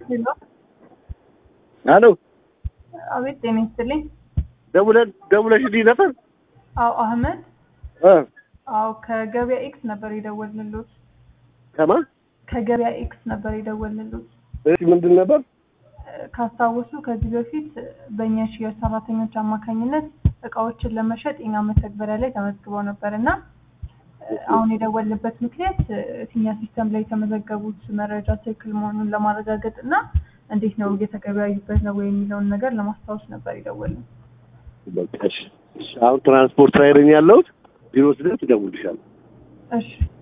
ሄሎ አሎ አቤት ጤና ይስጥልኝ። ደውለሽልኝ ነበር? አዎ አህመድ። አዎ ከገበያ ኤክስ ነበር የደወልንልዎት። ከማን? ከገበያ ኤክስ ነበር የደወልንልዎት። እሺ ምንድን ነበር? ካስታወሱ ከዚህ በፊት በእኛ ሽያጭ ሰራተኞች አማካኝነት እቃዎችን ለመሸጥ የኛ መተግበሪያ ላይ ተመዝግበው ነበርና አሁን የደወልንበት ምክንያት እኛ ሲስተም ላይ የተመዘገቡት መረጃ ትክክል መሆኑን ለማረጋገጥ እና እንዴት ነው እየተገበያዩበት ነው የሚለውን ነገር ለማስታወስ ነበር የደወልነው። በቃ እሺ። አሁን ትራንስፖርት ላይ ነኝ ያለሁት። ቢሮ ስደርስ እደውልልሻለሁ። እሺ